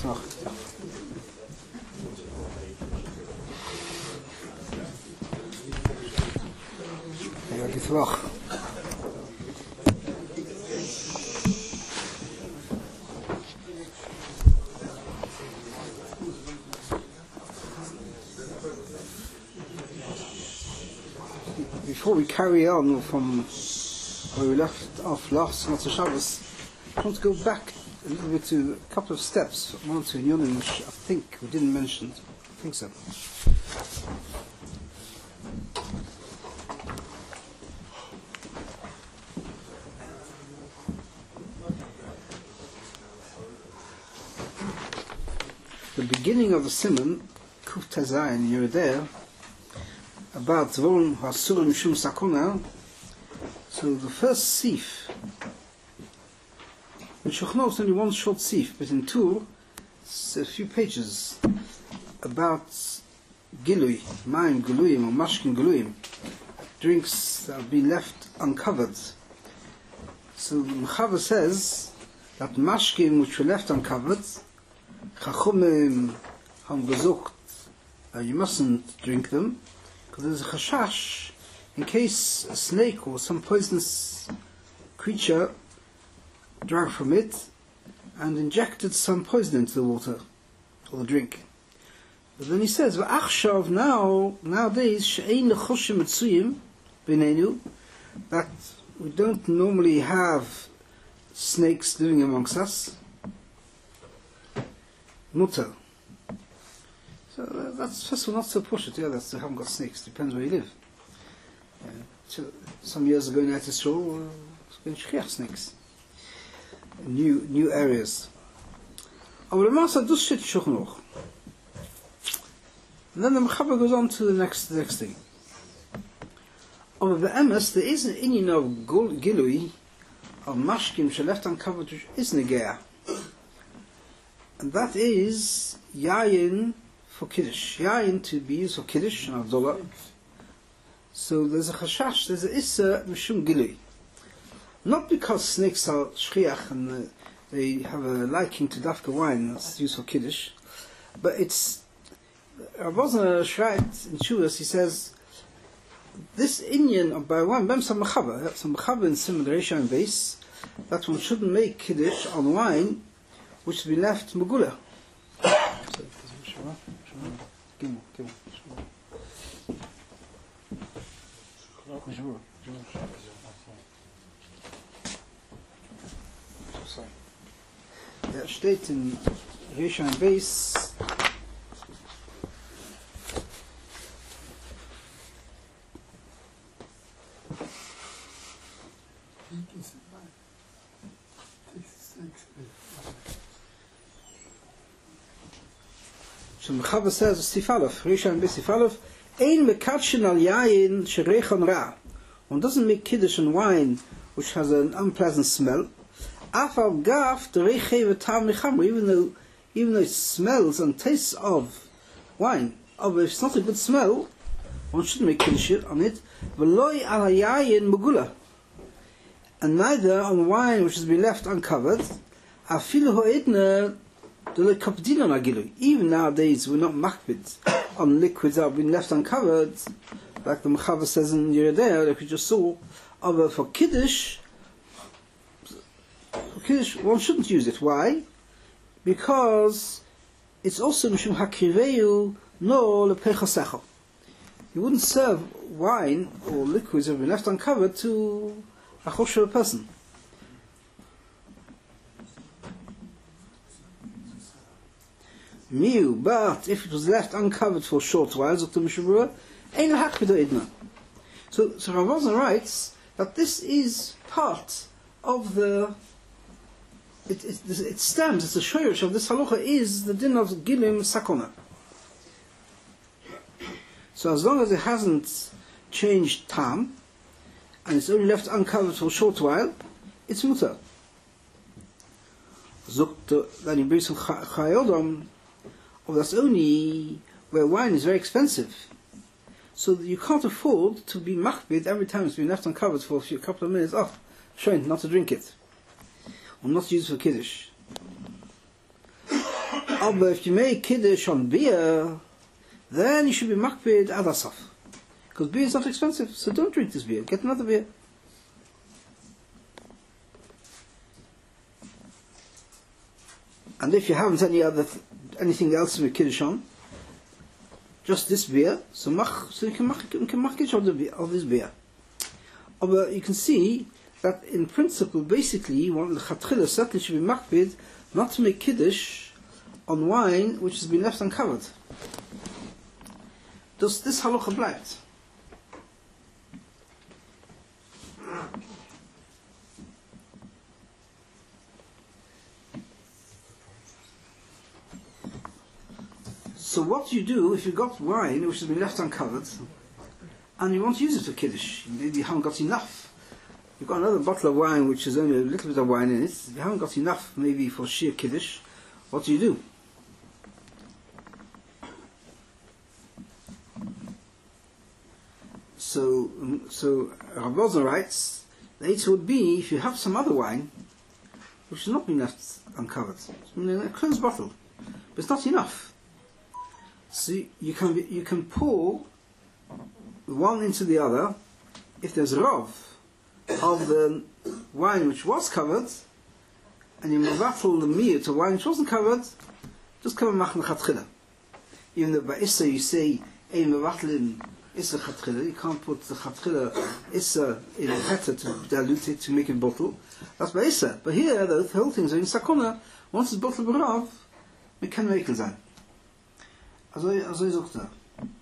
Before we carry on from where we left off last Motzei Shabbos, I want to go back a little bit to a couple of steps, one or two in Yonim, which I think we didn't mention. I think so. The beginning of the Siman, Kuf Tezayin, you're there, about Zvorim Hasurim Shum Sakuna. So the first sif, in Shulchan it's only one short sif, but in Tur it's a few pages about Gilui, Mayim Giluyim or Mashkin Giluyim, drinks that have been left uncovered. So the Mechaber says that Mashkin which were left uncovered, Chachumim haben gesagt, you mustn't drink them, because there's a chashash in case a snake or some poisonous creature drank from it and injected some poison into the water or the drink. But then he says, "V'achshav nowadays she'ein lechoshim etzuyim b'neinu," that we don't normally have snakes living amongst us. Mutter. So that's first of all not so pushed. Yeah, that's they haven't got snakes. Depends where you live. Some years ago in Eretz Yisrael, been shchiach snakes. New areas. Aber the Master does shit Shulchan Aruch. And then the Mechaber goes on to the next thing. Over the Emes, there is an inyan of Gilui, of Mashkim, she left uncovered, which is Negea. And that is Yayin for Kiddush. Yayin to be used for Kiddush and Avdolah. So there's a chashash, there's a issa mishum gilui. Not because snakes are shchiach and they have a liking to dafka wine that's used for Kiddush, but it's Rav Wosner Shreit in Shuvas, he says this inyan of by wine, some mechaber in Siman Reisha and base, that one shouldn't make Kiddush on wine which has been left megula. Ja, steht in Reisha and base so Mechaber says Sifalov, Reisha and base Sifalov, ein mekadshin al yayin shereichan ra, one doesn't make Kiddush on wine which has an unpleasant smell. Afal gaf the reiche v'tam mechamra, even though it smells and tastes of wine, but if it's not a good smell, one shouldn't make Kiddush on it. V'loi al yayin megula, and neither on wine which has been left uncovered. Afilu ho'edna the kapdin on agilu. Even nowadays we're not makbid on liquids that have been left uncovered, like the Mechaber says in Yeridea, like we just saw. But for Kiddush, one shouldn't use it. Why? Because it's also mishum hakriveu no lepechasecha. You wouldn't serve wine or liquids that have been left uncovered to a choshev person. Miu, but if it was left uncovered for a short while, so Rav Wosner writes that this is part of the it stems, it's the shayrish of this halacha is the din of gilim sakona. So as long as it hasn't changed tam and it's only left uncovered for a short while, it's mutar. Then he brings some chayodom. That's only where wine is very expensive. So you can't afford to be machbid every time it's been left uncovered for a couple of minutes. Oh, showing not to drink it. Or not to use it for Kiddush. But if you make kiddush on beer, then you should be makpid adasaf. Because beer is not expensive, so don't drink this beer, get another beer. And if you haven't anything else to make kiddush on, just this beer, so you can make kiddush of this beer. But you can see that in principle, basically, one lechatchila certainly should be makpid not to make kiddush on wine which has been left uncovered. Does this halacha bleibt? So what do you do if you've got wine which has been left uncovered and you want to use it for kiddush? Maybe you haven't got enough. You've got another bottle of wine which has only a little bit of wine in it. If you haven't got enough maybe for sheer kiddush, what do you do? So Rav Wosner writes, the answer would be if you have some other wine which has not been left uncovered, in a closed bottle, but it's not enough. So you can pour one into the other if there's a rav of the wine which was covered, and you mevatel the miyut of wine which wasn't covered, just come and mach lechatchila. Even though by Issa you say ein mevatlin Issa chatchila, you can't put the chatchila Issa in a heter to dilute it to make it bottle. That's by Issa. But here the whole thing's in sakona. Once it's bottle b'rav, it can make it sein. Also sagt er.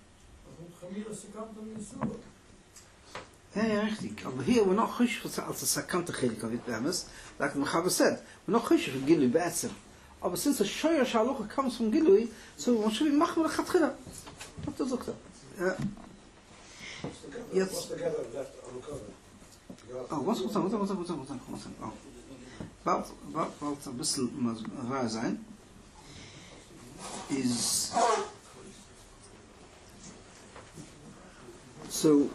Ja, richtig. Aber hier we're not chush als a sakante chelik of it be'emes, like the Mechaber said. We're not chush for Gilui be'etzem. Aber since the shoyer shalocha comes from Gilui, so one should be machmer lechatchila. What does sagt er? Ja. Jetzt. Oh, what's Oh. Bald ein bisschen wahr sein. Is so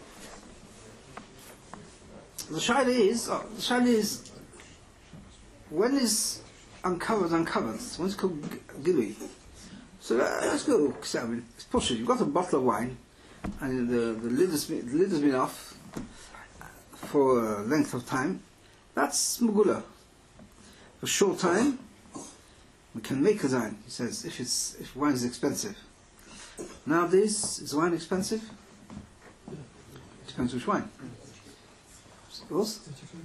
the shaila is when is uncovered? So when it's called gilui. So let's go. It's push it. You've got a bottle of wine, and the lid has been off for a length of time. That's mugula. For a short time, we can make a zayin. He says if wine is expensive. Nowadays, is wine expensive? Depends which wine. Was?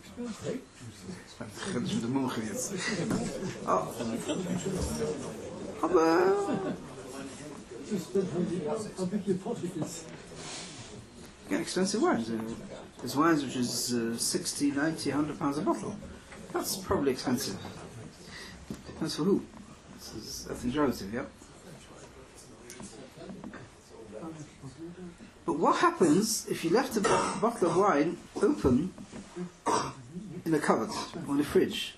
Oh. Aber again, expensive wines. There's wines which is 60, 90, 100 pounds a bottle. That's probably expensive. Depends for who. That's relative, yeah. But what happens if you left a bottle of wine open in a cupboard or in a fridge?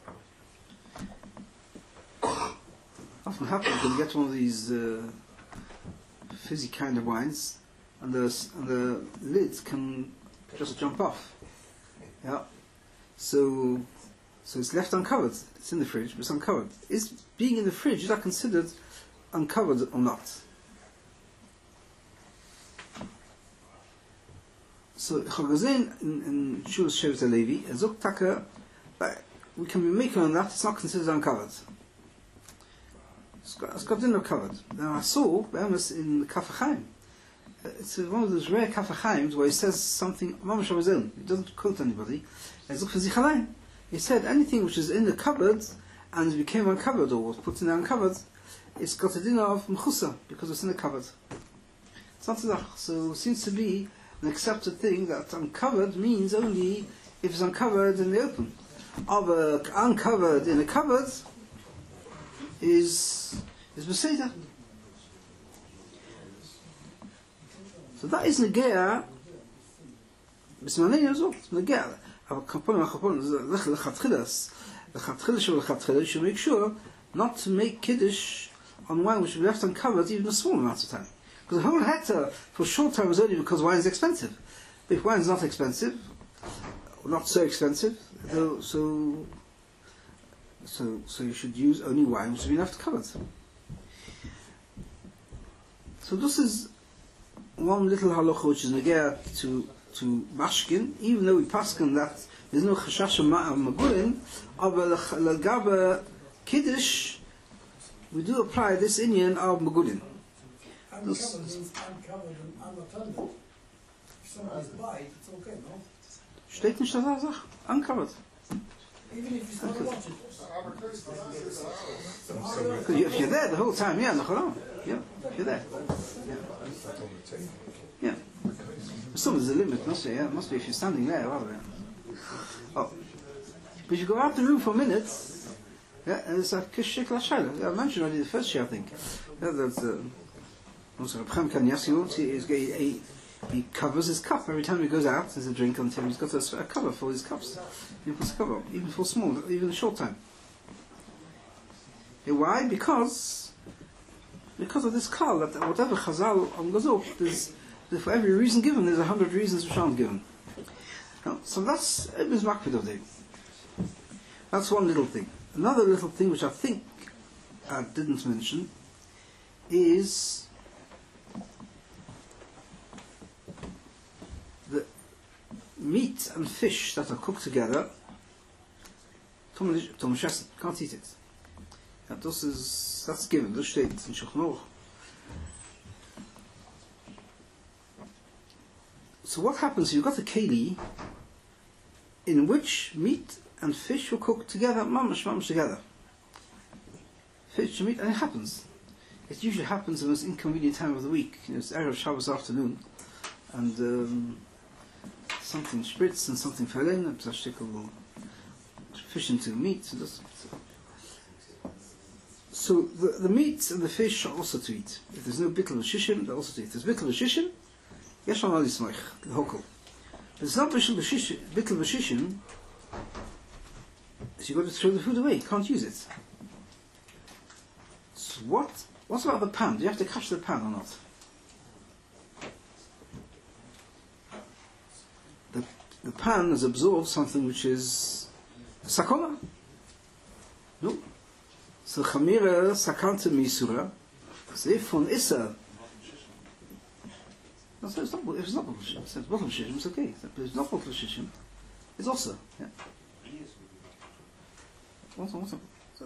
Often happens when you get one of these fizzy kind of wines, and the lids can just jump off. Yeah. So it's left uncovered. It's in the fridge, but it's uncovered. Is being in the fridge, is that considered uncovered or not? So Chagazin in Shulas Shevet HaLevi, Zok Taka, we can be making on that. It's not considered uncovered. It's got dinner covered. Now I saw Be'emes in Kaf HaChaim. It's one of those rare Kaf HaChaims where he says something mamash of his own. He doesn't quote anybody. He said anything which is in the cupboard and became uncovered or was put in the uncovered, it's got a dinner of Mechusa because it's in the cupboard. It's not enough. So it seems to be an accepted thing that uncovered means only if it's uncovered in the open. But uncovered in the cupboard is Beseder. So that is Negea Bismanei Azot. Negea. You should make sure not to make kiddush on wine which will be left uncovered even a small amount of time. Because the whole heter for a short time is only because wine is expensive. But if wine is not expensive, or not so expensive, so So you should use only wine which has been left covered. So this is one little halacha which is negea to mashkin, even though we paskin that there's no chashash magurin, aber l'gabe kiddush we do apply this inyan of magurin. Uncovered means uncovered and unattended. If somebody's by, it's okay, no? Steht nicht da Sach, uncovered. Even if he's not watching. If you're there the whole time, yeah, no, yeah, if you're there. Yeah. Some there's a limit, must be, yeah, it must be if you're standing there, rather. Oh. But you go out the room for a minute, yeah, and it's like Kishik Lashayla. Yeah, I mentioned already the first year, I think. Yeah, that's also Reb Chaim Kaniassi, he covers his cup every time he goes out. There's a drink on him. He's got a cover for his cups. He puts a cover on, even for small, even a short time. Yeah, why? Because of this call that whatever Chazal on Gazul, for every reason given, there's 100 reasons which aren't given. So that's Ibn's Makpid of Day. That's one little thing. Another little thing which I think I didn't mention is the meat and fish that are cooked together. Tomashas can't eat it. And that's given. Das steht in Shulchan Aruch. So what happens? You've got a keli in which meat and fish were cooked together, mamash together. Fish and meat, and it happens. It usually happens in the most inconvenient time of the week. It's Erev Shabbos afternoon, and something spritz and something fell in, and plastic fish into meat. So the meat and the fish are also to eat. If there's no bittul v'shishim, they're also to eat. If there's bittul v'shishim, yesh al yismach, the hokol. If there's not bittul v'shishim, so you've got to throw the food away. You can't use it. So what about the pan? Do you have to catch the pan or not? The pan has absorbed something which is sakona. No. So chamira sakanta misura. So if on issa, no, so it's not. If it's not bottle shishim, it's bottle shishim. It's okay. But it's not bottle shishim. It's also. Yeah. One second.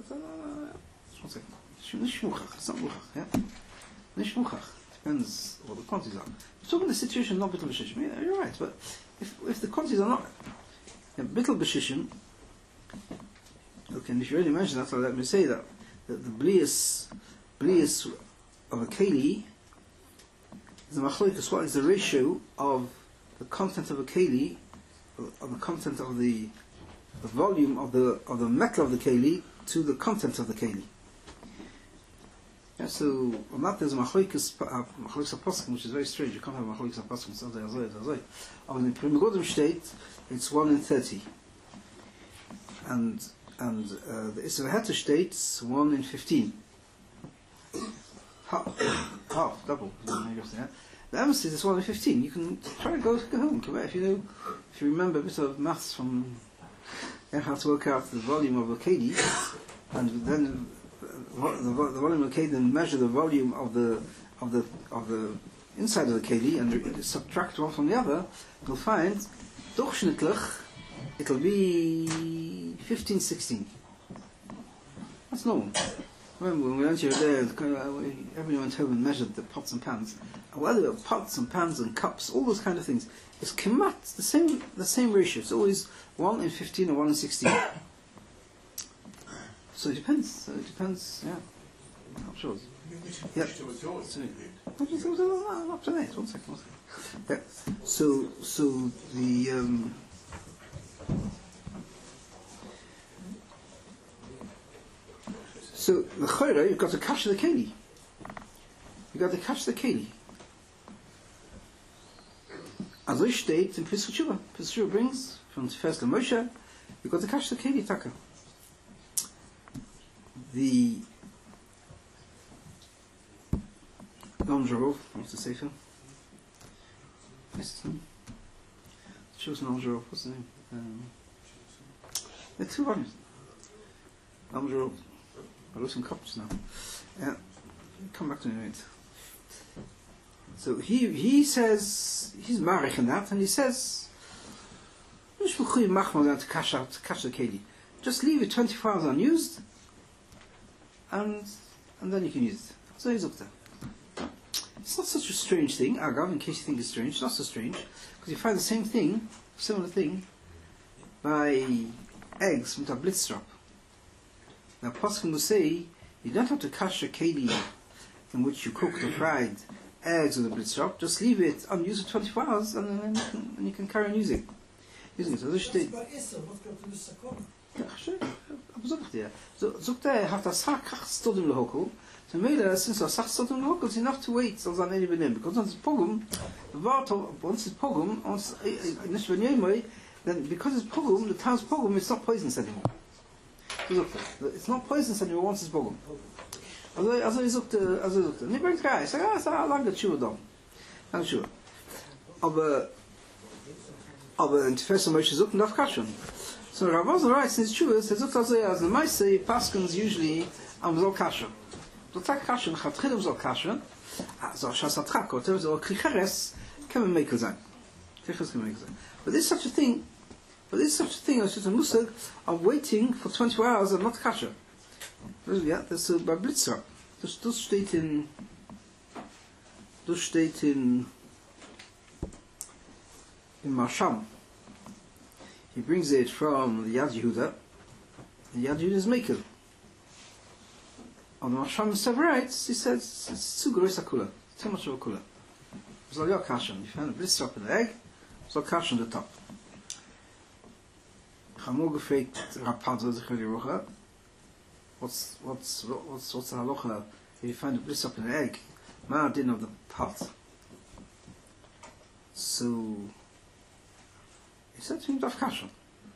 Nish muchach. It's not muchach. Yeah. Nish muchach. Depends what the quantities are. We're talking the situation, not bittul b'shishim. Yeah, you're right. But if the quantities are not bittul b'shishim, okay. And if you already mentioned that, so let me say that the blias of a keli is a machlokas. What is the ratio of the content of a keli, of the content of the volume of the metal of the keli to the content of the keli? Yeah, so on that there's a machlokas apostle, which is very strange. You can't have machlokas apostle in Saturday Azay. In the Pri Megadim state, it's 1 in 30, and the Isra Heter states 1 in 15. Half, double. The emphasis is 1 in 15. You can try to go home. If you remember a bit of maths from how to work out the volume of a keli, and then the volume of a keli, and measure the volume of the inside of the keli, and subtract one from the other, you'll find durchschnittlich it'll be 15, 16. That's normal. Remember when we went here there, everyone went home and measured the pots and pans. And whether pots and pans and cups, all those kind of things, it's kemat, the same ratio. It's always 1 in 15 or 1 in 16. So it depends. Yeah. I'm sure. Yeah. Up to date. One second. Yeah. So the. So the chayra, you've got to catch the keli. As I state in Pesach Shuvah. Pesach Shuvah brings from first to Moshe, you've got to catch the keli taka. The Yom Jarov, what's the sefer? What's his name? Chosen Yom Jarov, what's his name? There are 2 volumes. I'm sure I lose some cups now. Yeah, come back to me in a minute. So he says he's married in that, and he says, "Just leave it 24 hours unused, and then you can use it." So he's up there. It's not such a strange thing, Agav, in case you think it's strange. It's not so strange, because you find the same thing, similar thing, by eggs with a blitzstrap. Now, Poskim will say you don't have to kasher keli in which you cooked or fried eggs with a blitzstrap. Just leave it unused for 24 hours, and then you can carry on using it. So this is aber sagt er, sagt er, hat das Sack Studim Lohokul, so Mele, since a Sack Studim Lohokul, it's enough to wait till an any benim, because once it's Pogum, the water, once it's Pogum, once nicht wenn then because it's Pogum, the town's Pogum, it's not poisonous anymore. So it's not poisonous anymore once it's Pogum. Also er sagt, nicht bringt Geist, ja, ist eine lange Schuhe da. Lange Schuhe. Aber in Tefesser Moshe sucht darf Kaschen. So Rav Ozer writes in his Chuvas, he looks also as the Maaseh Paskins usually am Zol Kasha. So tak Kasha, Chatchidim Zol Kasha, so Shas Atrak, or so Klicheres can make a sein. Klicheres can make a sein. But there's such a thing, as just a musig of waiting for 24 hours and not Kasha. Yeah, that's by Blitzer. Das steht in Marsham. He brings it from the Yad Yehuda. The Yad Yehuda is Mekel. On the Masham Severites, he says it's too gross a kula, too much of a kula. It's like your kashan. If you find a blitz drop in the egg, it's like kashan on the top. Chamor gefragt Rapado Zechel Yerucha. What's the halacha if you find a blitz drop in the egg? Ma din of the pot. So he said to him, "Daf kashan."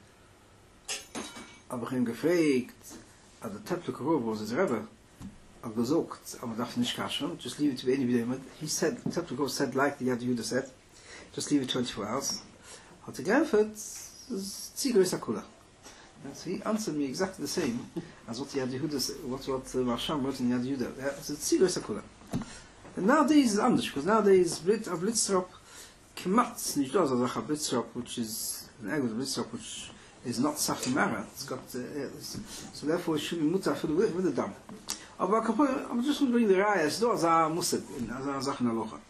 Aber ihm gefragt, at the Teplik Rov was his Rebbe, gesagt, aber darf nicht kashan, just leave it to be any b'dayim. He said, Teplik Rov said, like the Yad Yehuda said, just leave it 24 hours. Hat geantwortet, Tzigor is Akula. So he answered me exactly the same as what the Yad Yehuda said, what Marsham wrote in Yad Yehuda. So Tzigor is Akula. And nowadays it's anders, because nowadays a blitzrop kemat nicht da, also a blitzrop which is an egg with a blitzrop which is not saftimara. It's got so therefore it should be mutar with the dam. Aber I'm just going to bring the rayas. Do as a musad in as a Sachen aloha.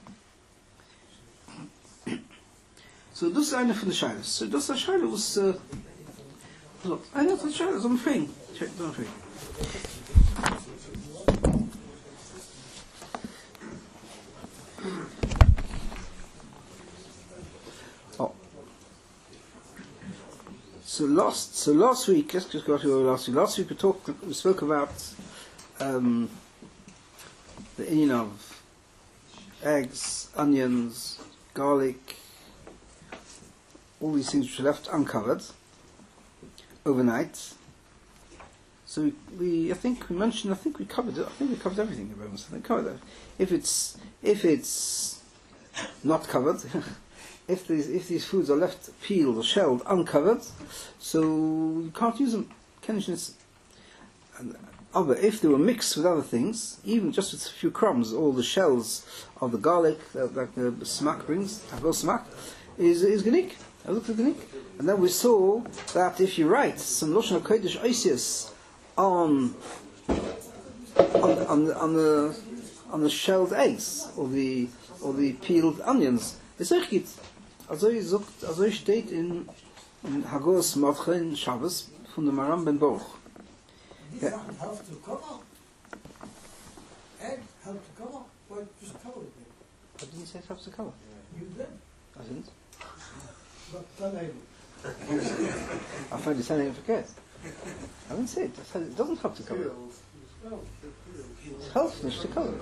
So das ist eine von der Scheiles. So das der Scheile was look, eine von der Scheile, so ein Fing. Check, so ein Fing. So last week, let's just go to last week. Last week we spoke about the Indian of eggs, onions, garlic, all these things which are left uncovered overnight. So I think we covered it. I think we covered everything about this. I think we covered that. If it's not covered. If these foods are left peeled or shelled uncovered, so you can't use them. But if they were mixed with other things, even just with a few crumbs, all the shells of the garlic that the smack brings, agol smack, is ganik. I looked at ganik, and then we saw that if you write some Lashon HaKodesh Oisius on the shelled eggs or the peeled onions, it's echt. Also steht in Hagos Matchen Shabbos von dem Maram ben Boch. These Sachen help to cover. Egg help to cover. Why just cover it? I didn't say it helps to cover. You did. I didn't. But then I find it saying forget. I didn't say it. I said it doesn't help to cover. It helps not to cover.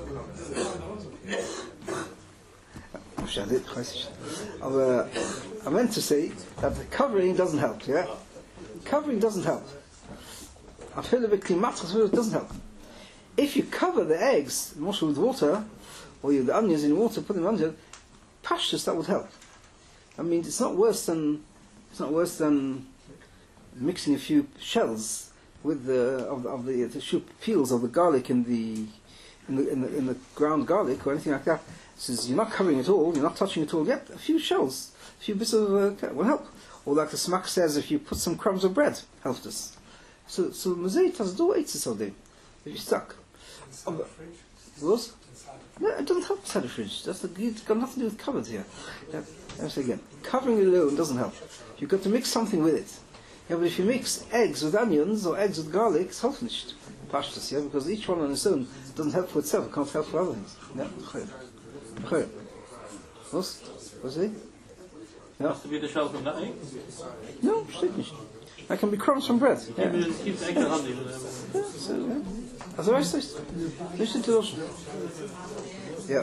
I meant to say that the covering doesn't help, yeah? Covering doesn't help. I feel a bit klimatras, it doesn't help. If you cover the eggs, mostly with water, or the onions in water, put them under, pashtus, that would help. I mean, it's not worse than mixing a few shells with the peels of the garlic in the ground garlic or anything like that. Says you're not covering it all, you're not touching it all yet. A few shells, a few bits of will help. Or like the smack says, if you put some crumbs of bread, helps us. So mazeit has do eats this all day. If you're stuck. What? Yeah, it doesn't help inside the fridge. It's got nothing to do with cupboards here. Let me say again. Covering it alone doesn't help. You've got to mix something with it. Yeah, but if you mix eggs with onions or eggs with garlic, it's helpful. Pashtus, yeah, because each one on its own doesn't help for itself. It can't help for other things. Yeah. What's it? Ja. Must be the shell from that egg? No, steht nicht. That can be crumbs from bread. Yeah. Keep the egg handy. Also weißt du, nicht in Tauschen. Yeah.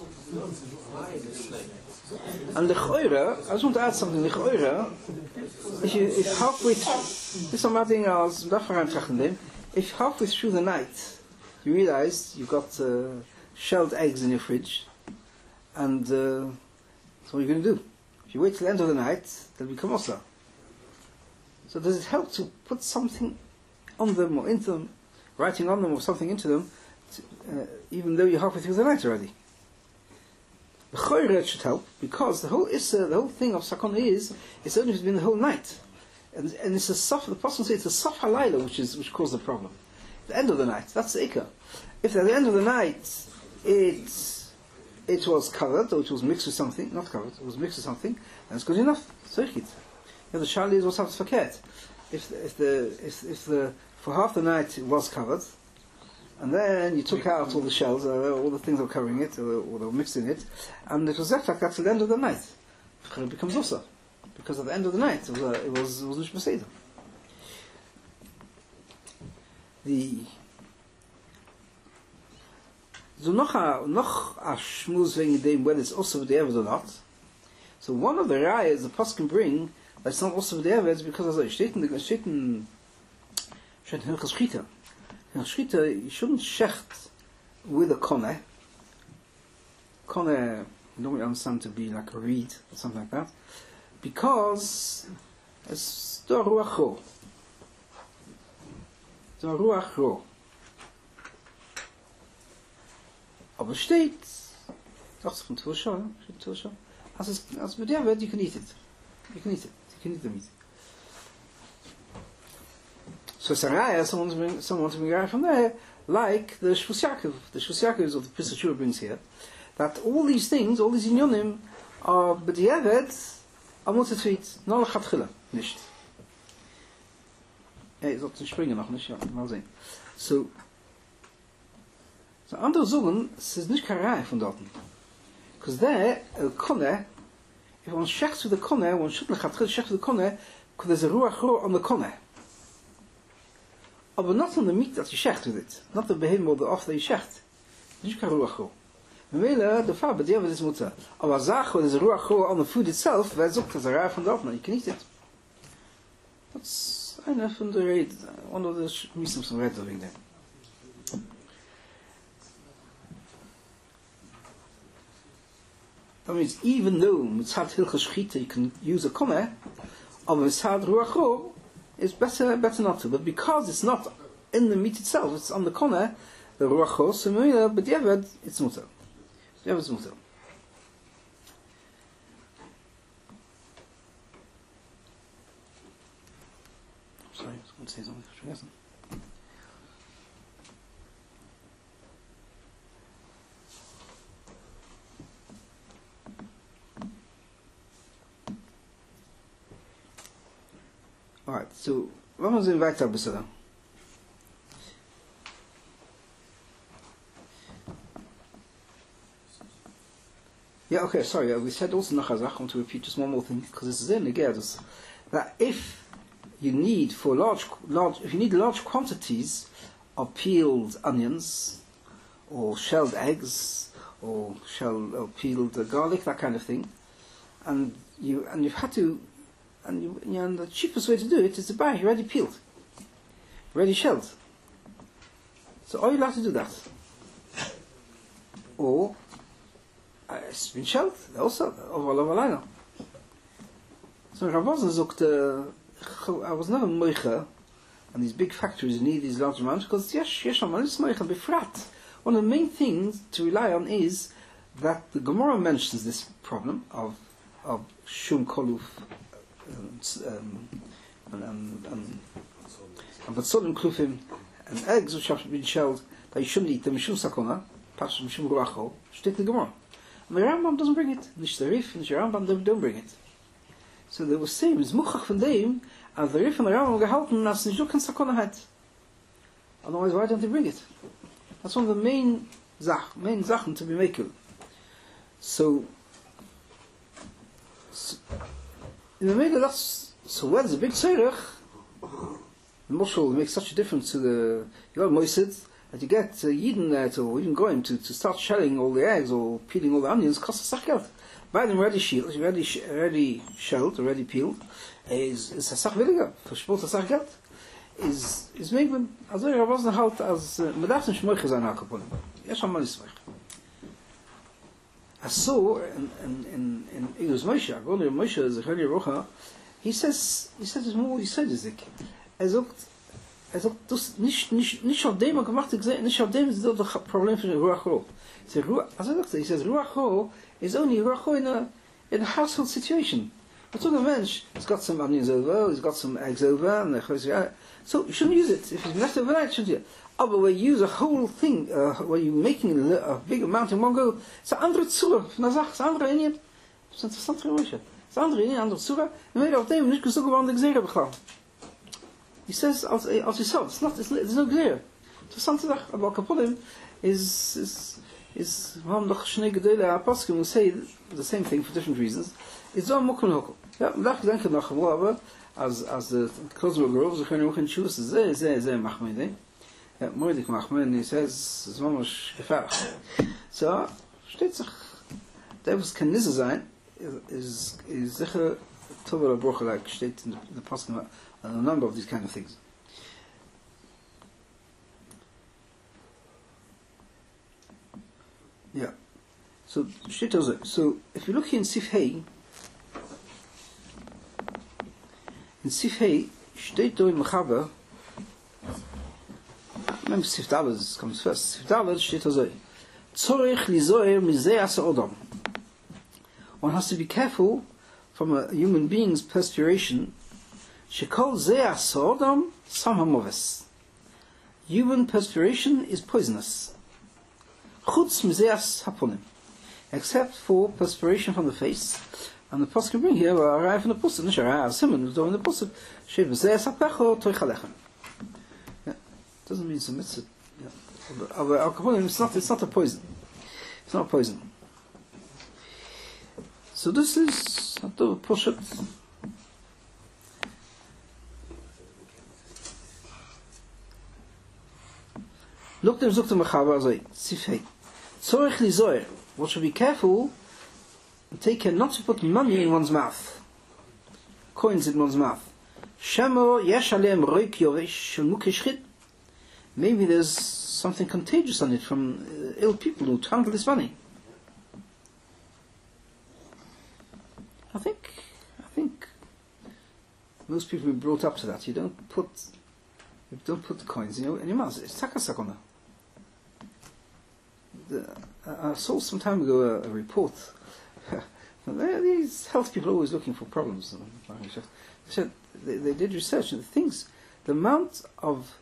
And Lechoira, I just want to add something. Lechoira, if halfway through, this is something else, if halfway through the night you realize you've got shelled eggs in your fridge, and so what are you going to do? If you wait till the end of the night, they'll become osa. So does it help to put something on them or into them, writing on them or something into them, even though you're halfway through the night already? The choyre should help, because the whole thing of sakon is, it's only been the whole night. And it's a sof, the person says it's a sof halayla which caused the problem. The end of the night, that's the ikar. If at the end of the night, it was covered, or it was mixed with something, not covered, it was mixed with something, then it's good enough. Circuit. The shali is what's verkehrt. If the for half the night it was covered, and then you took out all the shells, all the things that were covering it, or they were mixed in it, and it was left like that till the end of the night. It becomes also, because at the end of the night it was nicht beseder. So noch a shmuz wegen dem whether it's also with the Eved or not. So one of the rayas the Pasuk can bring that it's not also with the Eved because as it steht in Hilchos Shchita. Hilchos Shchita, you shouldn't shecht with a koneh. Koneh, you don't understand to be like a reed or something like that, because it's the ruach ro. The ruach ro. Aber steht, dachte von Tursha, as mit der Welt, you can eat it. You can eat the meat. So Saraya, someone to bring out from there, like the Shvus Yaakov. The Shvus Yaakov of the Pesach brings here, that all these things, all these inyonim, are b'diavad, are mutter to eat, no lechatchila, nicht. Is op den Springer noch nicht, ja, mal sehen. So andere sagen, es ist nicht kein Reihe von dort. Because there, koneh, if one shechts with the koneh, one should shechts with the koneh, because there's a ruach ro on the koneh. But not on the meat that you shecht with it. Not the behem or the off that you shecht. Nicht kein ruach ro. Memele, the far, but the other is mutter. Aber zach, when there's a ruach ro on the food itself, wer sagt, there's a Reihe von dort, you can eat it. That's einer von der Red, one of the mitzvahs from Red doing there. That means even though mitzad hilchos shchita you can use a koneh, or mitzad ruach ro is better not to. But because it's not in the meat itself, it's on the koneh, the ruach ro, so but the eved it's mutar. The eved is mutar. Sorry, I was going to say something. Alright, so vamos ver weiter ein bisschen. Yeah, okay, sorry, we said also noch a Sache, I want to repeat just one more thing, because this is in again, that if you need large quantities of peeled onions, or shelled eggs, or peeled garlic, that kind of thing, and you've had to, and the cheapest way to do it is to buy it ready peeled, ready shelled. So all you have to do that. Or it's been shelled also over. So Rav Wozen sagt, I was never moicha and these big factories you need these large amounts because one of the main things to rely on is that the Gemara mentions this problem of shum koluf and batzolim klufim and eggs which have been shelled that you shouldn't eat them mishum sakona pashas mishum ruacho state the Gemara. And the Rambam doesn't bring it. Nish the Rif and the Rambam don't bring it. So they were saying, it's muchach von dem, and the Rif and the Rambam gehalten, as nicht looking sakona hat. Otherwise, why don't they bring it? That's one of the main Sachen to be making. So in the middle, so where there's a big tzorech, the Moshel makes such a difference to the Yom Moisid, that you get Yidden or even going to start shelling all the eggs or peeling all the onions costs a sach. Buy them ready shelled, already peeled, is a sach williger. For Sport a sach geld. Is maybe as I wasn't halt as medach nicht moich sein hakapon. Yes, I'm nicht moich. I saw in Igros Moshe, Agon Moshe is a Chali Rocha. He says it's more. He said is it. sagt, das nicht auf dem gemacht, nicht auf dem ist das Problem für Ruach Ho. He says Ruach Ho is only Ruach Ho in a household situation. But so the mensch, he's got some onions over, he's got some eggs over, and so you shouldn't use it. If it's left overnight, shouldn't you? Oh, but when you use a whole thing, when you're making a big amount in one go, it's an andere Zura, von der Sache, it's an andere Indien. Das ist interessant für mich. It's an andere Indien, andere Zura, und wenn auf dem nicht gesucht geworden, gesehen habe. He says, als himself, there's no clear. Interessante Sache, aber Kapolim is we haben doch schnell gedele Apostel who say the same thing for different reasons. It's all mukun hokel. Ja, ich denke noch wo, aber als the Klosmer Grove, so können wir choose sehr machen wir. Ja, moeilijk machen wir, he says, es war mal gefährlich. So, steht sich, der was kann Nisse sein, is sicher Tover Bruch, like steht in the Apostel, a number of these kind of things. Yeah. So if you look here in Sif Hey, steht da in Mechaber, maybe Sif Daled comes first. Sif Daled steht da so, Tzorech lizoer mizeh asa odam. One has to be careful from a human being's perspiration. Shekol zeh asa odam sam hamoves. Human perspiration is poisonous. Chutz mizeas haponim, except for perspiration from the face, and the posuk can bring here arrive from the pusuk. Nishara simon doing the pusuk. Shev mizeas hapecho toichalechem. Doesn't mean some mitzvah. It's not a poison. It's not a poison. So this is not to push it. Look, there's Dr. Mechaber Zay, Sifhei. Tzorech lizoer. One should be careful and take care not to put money in one's mouth, coins in one's mouth. Shemo yesh aleim roik yovesh shel mukeshchit. Maybe there's something contagious on it from ill people who handle this money. I think most people are brought up to that. You don't put the coins in your mouth. It's takasakona. I saw some time ago a report. These health people are always looking for problems. They said they did research and the amount of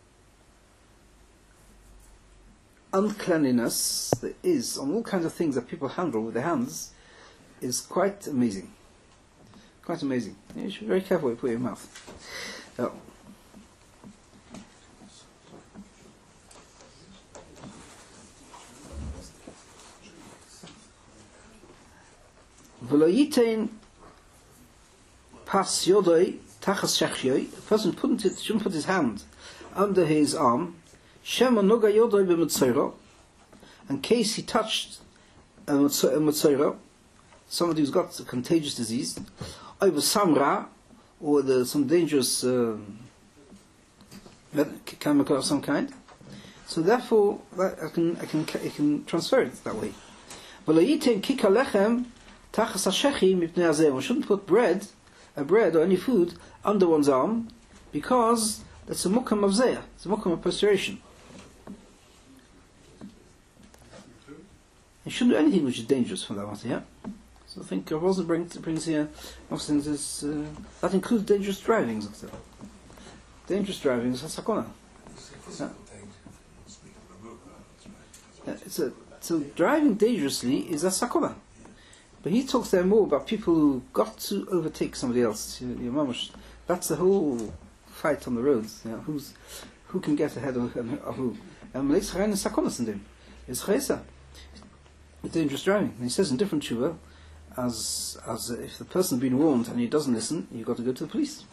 uncleanliness there is on all kinds of things that people handle with their hands is quite amazing. Quite amazing. You should be very careful what you put in your mouth. V'lo yitein pas yodoi tachas shachshoi. A person shouldn't put his hand under his arm. Shema noga yodoi b'metzoro. In case he touched a metzoro, somebody who's got a contagious disease, or samra, or some dangerous chemical of some kind. So therefore, I can transfer it that way. V'lo yitein kika lechem. One shouldn't put bread or any food under one's arm, because It's a mukam of zayah. It's a mukam of perspiration. You shouldn't do anything which is dangerous for that matter, yeah? So I think Rosa brings here, that includes dangerous driving. Dangerous driving is a sakona. So driving dangerously is a sakona. But he talks there more about people who got to overtake somebody else. That's the whole fight on the roads. You know, who can get ahead of who? And Malaysia is sakonas in them. It's chayesa. It's dangerous driving. And he says in different tshuva, as if the person's been warned and he doesn't listen, you've got to go to the police.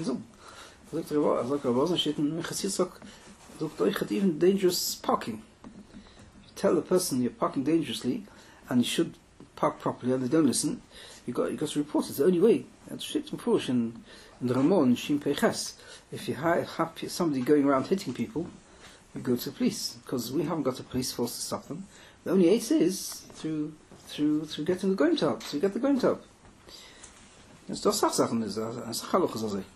Even dangerous parking. You tell the person you're parking dangerously and you should park properly and they don't listen, you got to report it. It's the only way. It's strict and push in the Ramon, Shim Peches. If you have somebody going around hitting people, you go to the police, because we haven't got a police force to stop them. The only ace is through getting the going to help. So you get the going to help. It's doch Sachsachen, it's Chaloch, as I say.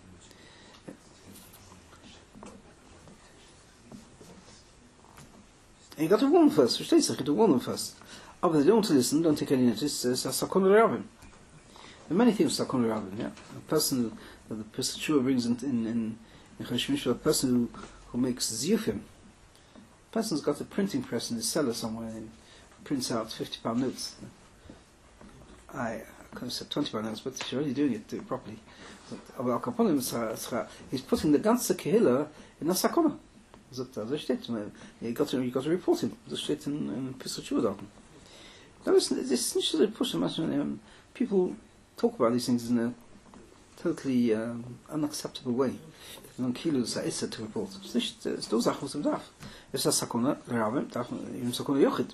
And you got to warn them first. You got to warn them first. Oh, but they don't want to listen, don't take any notice. It's a Sakon Rabin. There are many things Sakon Rabin, yeah. A person that the Pesachua brings in Cheshmish, a person who makes ziyufim. A person's got a printing press in the cellar somewhere and prints out £50 notes. I could have said £20 notes, but if you're already doing it, do it properly. He's putting the ganze Kehillah in a Sakona. So steht, you got to report him. Das steht in Pesachua dort. No, it's not so push. People talk about these things in a totally unacceptable way. Non kilos is to report. It's those Sachen was im Daf. It's a Sakona, Rabim, even Sakona Yochid.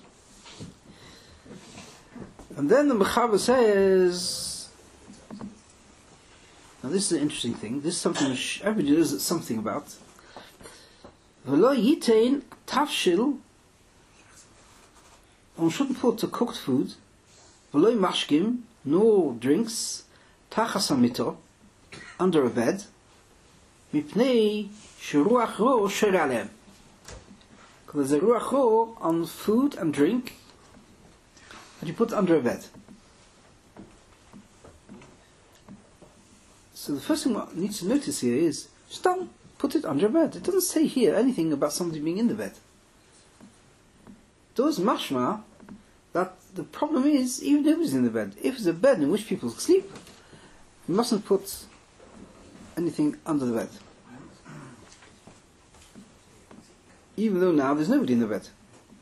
And then the Mechaber says, now this is an interesting thing. This is something which everybody knows something about. V'lo yitain tafshil. One shouldn't put cooked food, v'lo mashkim, no drinks, tachas hamito, under a bed, mipnei sheruach ro sher aleim. Because there's a ruach ro on food and drink that you put under a bed. So the first thing one needs to notice here is, just don't put it under a bed. It doesn't say here anything about somebody being in the bed. Those mashma, that the problem is, even if it's in the bed, if it's a bed in which people sleep, you mustn't put anything under the bed. Even though now there's nobody in the bed.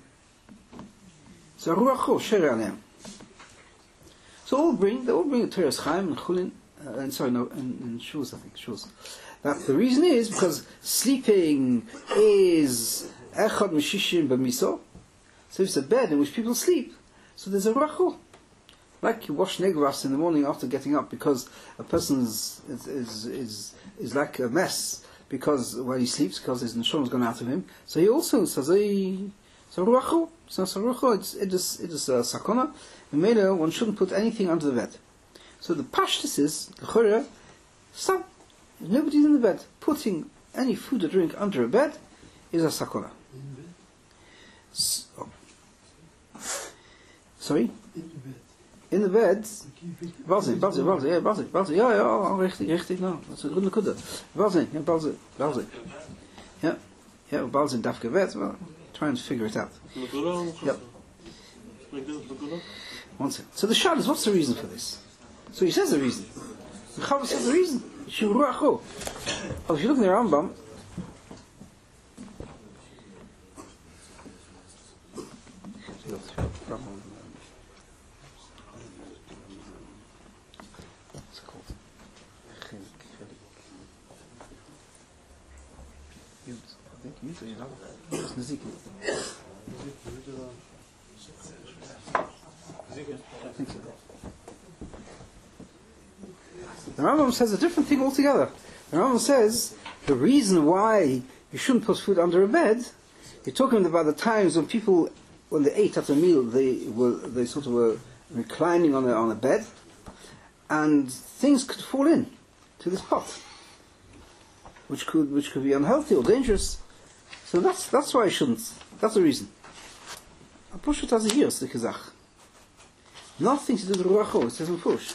So ruacho sher aleim. So they all bring a Teres Chaim and Chulin, and Shuz, I think, Shuz. That the reason is because sleeping is echad mishishim b'miso. So if it's a bed in which people sleep, so there's a rachul. Like you wash negvas in the morning after getting up, because a person is like a mess because while he sleeps, because his neshoma's gone out of him. So he also says rachul. So rachul, it is a sakona. And mele, one shouldn't put anything under the bed. So the pashtus is the chore. Stop. If nobody's in the bed, putting any food or drink under a bed is a sakona. Sorry? In the bed. Balze, ja, richtig, no. That's a good look at that. Balze, yeah, balze darf gewet, well, trying to figure it out. Yep. One second. So the shad is, what's the reason for this? So he says the reason. The Chaver says the reason. If you look in the Rambam, the Rambam says a different thing altogether. The Rambam says the reason why you shouldn't put food under a bed, you're talking about the times when people, when they ate after a meal, they sort of were reclining on a bed, and things could fall in to this pot. which could be unhealthy or dangerous. So that's why I shouldn't. That's the reason. A push it as a year, the Kazakh. Nothing to do with Ruach. It says in push.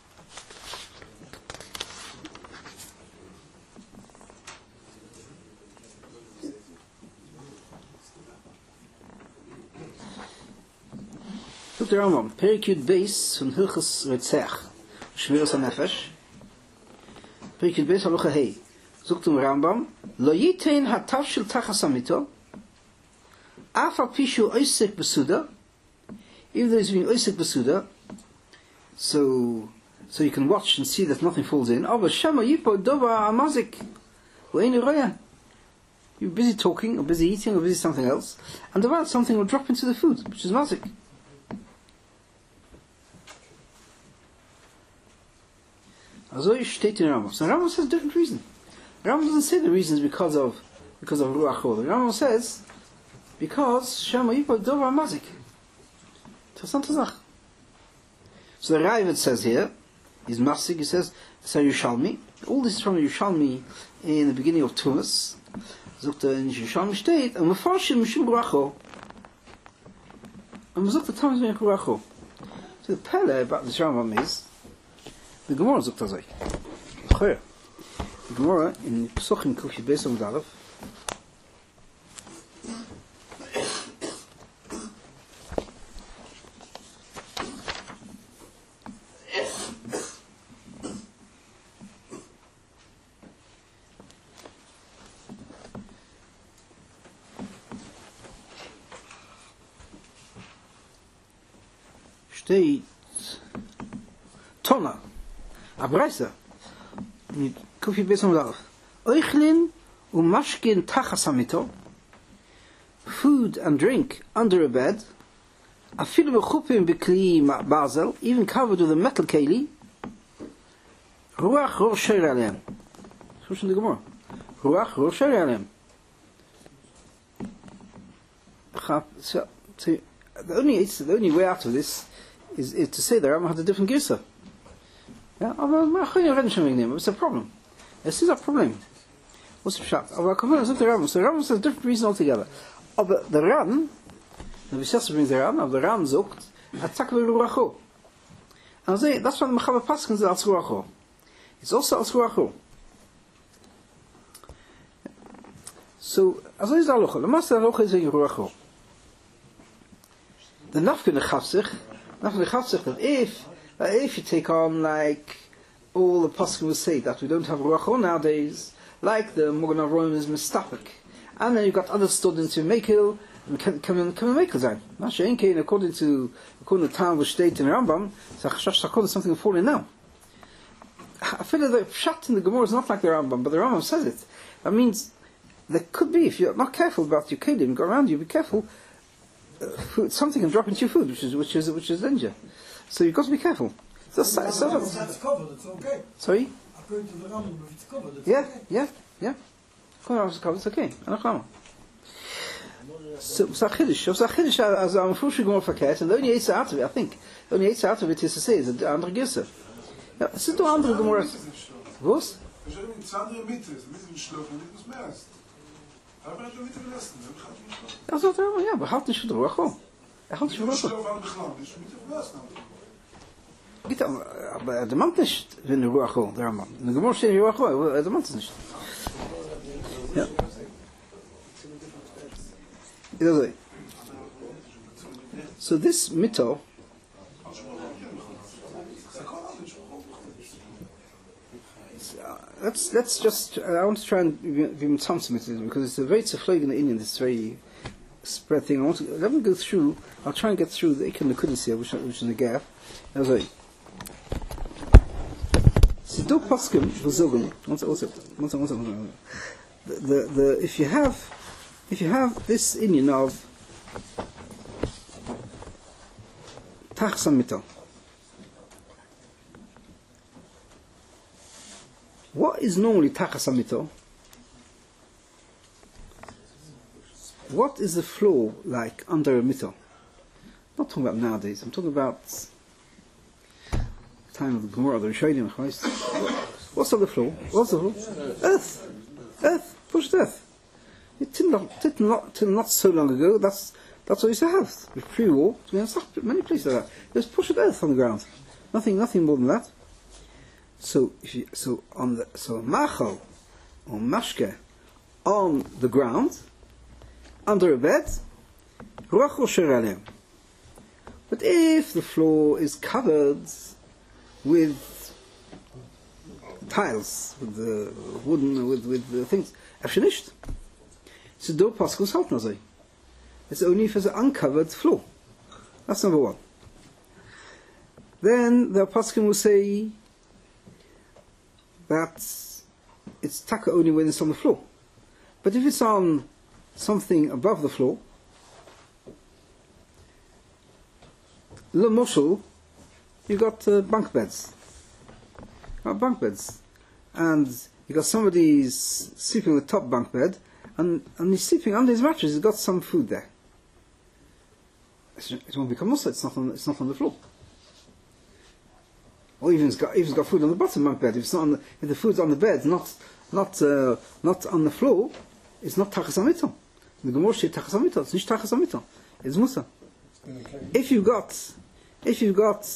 Look the Rambam. Perikut base from Hilchas Retzech. Shmiras HaNefesh. Perikut base halacha hey. Zogt im Rambam. Lo yitein hatavshil tachas hamito. Afa pishu oisek besuda. Even though he's being oisek besuda, so you can watch and see that nothing falls in. Ava shama yipo dova amazik. U'einu roya. You're busy talking, or busy eating, or busy something else, and about something will drop into the food, which is mazik. Also steht in Rambam. So Rambam says a different reason. Rambam doesn't say the reason is because of Ruach Ho. The Rambam says because Shema Yipo Dovar Mazik. Interessante Sache. So the Ravid says here, he's Masik, he says, it's a Yerushalmi. All this is from Yerushalmi in the beginning of Tumas. Zogt in Yerushalmi steht, and Mefarshim Mishum Ruach Ho. And Zogt the Tamas Me'ach Ruach Ho. So the Pele about this Rambam is, the Gemara zogt azay. The Gemara in Pesachim Kuf Beis Amud Aleph steht Tona. Abreisa. Kufi Beis Amud Aleph. Oichlin umashkin tachas hamito. Food and drink under a bed. Afilu b'chupim b'kli bazel, even covered with a metal keli. Ruach rosh shir aleim. So in the Gemara. Ruach rosh shir aleim. So the only way out of this is to say that Rambam had a different girsa. Yeah, it's a problem. This is a problem. What's the shot? So Rambam says a different reason altogether. But the Ran, the Visasa brings the Ran, the Ran zogt, attack the Ruach Ho. And that's why the Mechaber Paschal is Al Ruach Ho. It's also Al Ruach Ho. So, as is the Alocha, the Master Alocha is in Ruach Ho. The Nafkin Chavsich that if you take on like all the Paschal will say that we don't have Ruach Ho nowadays, like the Mogan Avroim is Mistapik, and then you've got other students who Mekel, and come and Mekel Zayn. Masha according to the time which state in Rambam, something will fall in now. I feel that the Pshat in the Gemara is not like the Rambam, but the Rambam says it. That means there could be, if you're not careful about your kelim, go around you, be careful. Something can drop into your food, which is danger. So you've got to be careful. That's covered, it's okay. Sorry? According to the Rambam, if it's covered, it's Yeah. okay. It's okay. So Chiddush, as I'm unfortunately going verkehrt, and the only answer out of it, I think, the only answer out of it is to say is the andere Gisse. Ja, es sind doch andere Gemara. Was? Also, ja, aber halt nicht für die Ruach Ho. Halt nicht für die Ruach Ho. Geht aber der Mann nicht, wenn der Ruach Ho, der Mann. Der Gemara steht Ruach Ho, der Mann ist nicht. Ja. So this mito, let's just, I want to try and be mitzamtzim because it's a very tzefleig in the Indian, this very spread thing. Let me go through, I'll try and get through the Ikon Nekudas, which is in the gap. Sidu Poskim v'zogun. If you have this Indian of Tachsan Mito, what is normally Tachsan Mito? What is the floor like under a Mito? I'm not talking about nowadays, I'm talking about time of the Gemara, the Rishonim, Christ. What's on the floor? Earth. Earth, pushed earth. It did not so long ago. That's what we used to have. With pre-war, many places like that. There's pushed earth on the ground. Nothing more than that. So machal or mashke on the ground, under a bed, ruach osher alem. But if the floor is covered with tiles, with the wooden, with the things, afshenisht. So do paschus halt nazay. It's only if it's an uncovered floor. That's number one. Then the paskim will say that it's taka only when it's on the floor. But if it's on something above the floor, le moshel, you got bunk beds. Bunk beds. And you got somebody sleeping on the top bunk bed, and he's sleeping under his mattress. He's got some food there. It won't become also. It's not on the floor. Or even he's got food on the bottom bunk bed. If the food's on the bed, not on the floor, it's not tachas hamito. The Gemara says tachas hamito. It's not tachas hamito. It's musa. If you've got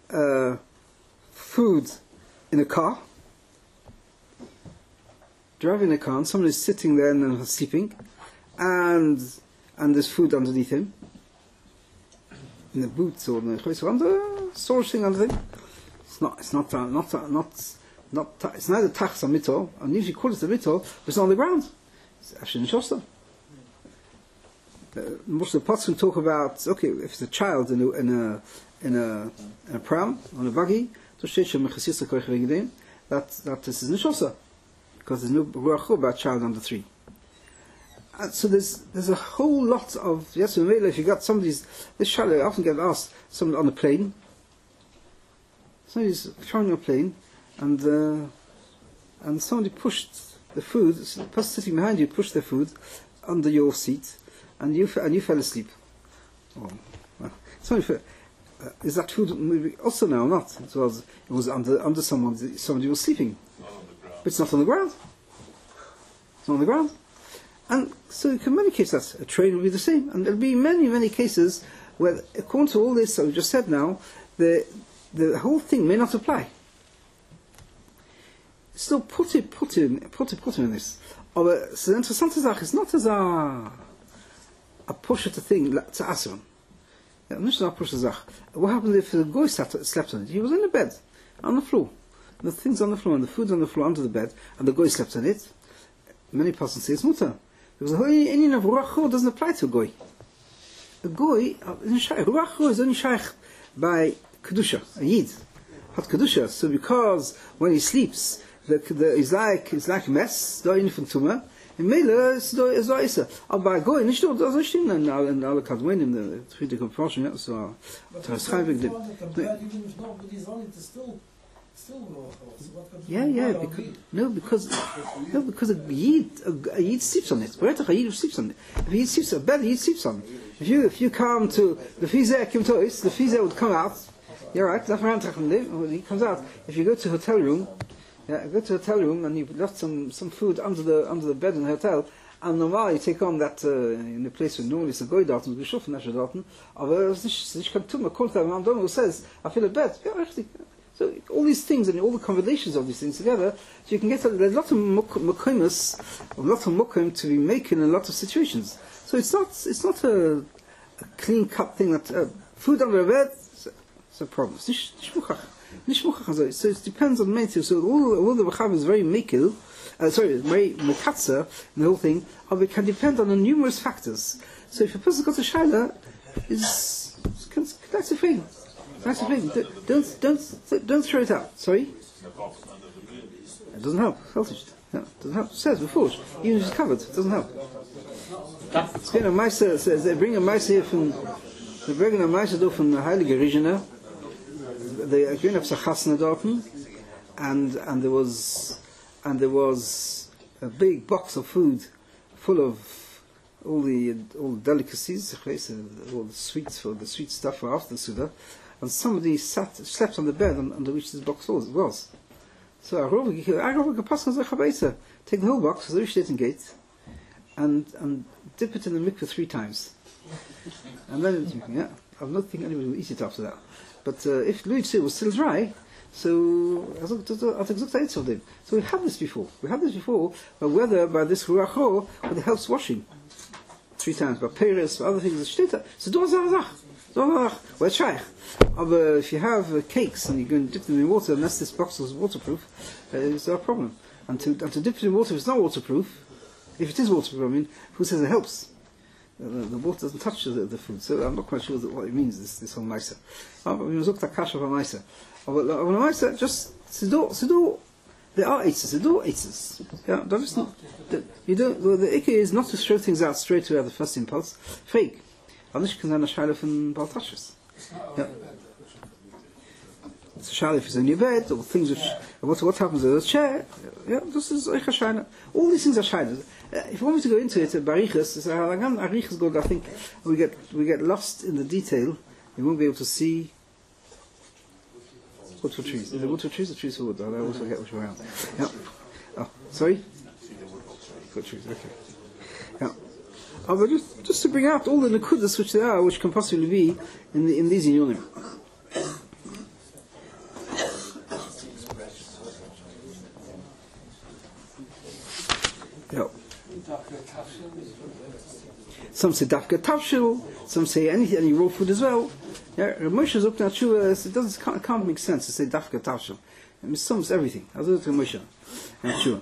food in a car, driving a car, and somebody's sitting there and sleeping, and there's food underneath him, in the boots or in the under storage thing under him. It's neither tachas hamito, and usually call it a mito, but it's not on the ground. It's actually shosta. Most of the pots can talk about, okay, if it's a child in a pram, on a buggy, that this is nishosa, because there's no ruach about child under 3. And so there's a whole lot of, yes, if you got this child, I often get asked, someone on a plane, somebody's flying on a plane, and somebody pushed the food, the person sitting behind you pushed their food under your seat, and you fell asleep. Oh, well, is that food moving also now or not? It was under somebody was sleeping. But it's not on the ground. It's not on the ground. And so in many cases a train will be the same. And there'll be many cases where, according to all this that we just said now, the whole thing may not apply. Still put in this. Aber es ist eine interessante Sache. It's not as a push at a thing to Asron. Not a push Sache. What happened if the guy slept on it? He was in the bed, on the floor. The things on the floor, and the food's on the floor under the bed, and the guy slept on it. Many persons say it's mutter. Because the Indian of Ruach doesn't apply to a goy. A goy, Ruach is only shaykh by Kedusha, a Yid. Hat Kedusha. So because when he sleeps, it's like a mess, da in von Tumah, in Mele is da isa. Aber bei goy, nicht nur, das ist in alle Kadwenim, the Friedrich of Forschung, yeah, so, Even if nobody's on it, still because a Yid sleeps on it. A Yid sleeps on it. If a Yid sleeps on it, a Yid sleeps on it. If you come to the Fizeh Kimtois, the Fizeh would come out. You're right. When he comes out. If you go to a hotel room, and you've left some food under the bed in the hotel, and normally you take on that in the place where normally it's a goy daten, geschoffen nashe daten, aber es nicht kann tun, man kommt da, man who says, I feel a bed. Yeah, actually. So all these things and all the combinations of these things together, so you can get there's a lot of mukimus, a lot of mukim to be making in a lot of situations. So it's not a clean cut thing that food under a bed. It's a problem. So it depends on many things. So all the Bacham is very mekil, very mekatzer in the whole thing, but it can depend on the numerous factors. So if a person got a shaila, that's a thing. That's the thing. Don't throw it out. Sorry? It doesn't help. Selfish. No, it doesn't help. It says before, even if it's covered, it doesn't help. It's been a meister. They bring a meister here from. They bring a meister door from the Heilige Regina. They again have Sachasna dorten, and there was a big box of food full of all the delicacies, all the sweets for the sweet stuff for after the Suda. And somebody slept on the bed under which this box was. So I could pass on the take the whole box, so you in gate, and dip it in the mikveh 3 times. And then, yeah, I'm not thinking anybody will eat it after that. But if Louis was still dry, so we had this before. But whether by this ruach whether it helps washing 3 times, by peres, by other things, so do well, try. But if you have cakes and you're going to dip them in water, unless this box is waterproof, it's no problem. And to dip it in water if it's not waterproof, if it is waterproof, I mean, who says it helps? The water doesn't touch the food, so I'm not quite sure what it means, this whole Maisa. But just Siddur, there are eitzes. Yeah, the ikka is not to throw things out straight away at the first impulse. Fake. Anders can then a shayla from Baltashis. It's a shayla if it's in your bed, or things which, what happens in the chair. Yeah, this is a shayla. All these things are shaylas. If you want me to go into it, Barichas, Arichas God, I think we get lost in the detail. We won't be able to see wood for trees. Is it wood for trees or trees for wood? I always forget which way around. Yeah. Oh, sorry? Wood trees, okay. Yeah. Oh, but just to bring out all the nekudas which there are, which can possibly be in these inyonim. Yeah. Some say dafka tavshil, some say any raw food as well. Yeah, Moshe's up now. It can't make sense to say dafka tavshil. It sums everything. I'll do it to Moshe and Shua.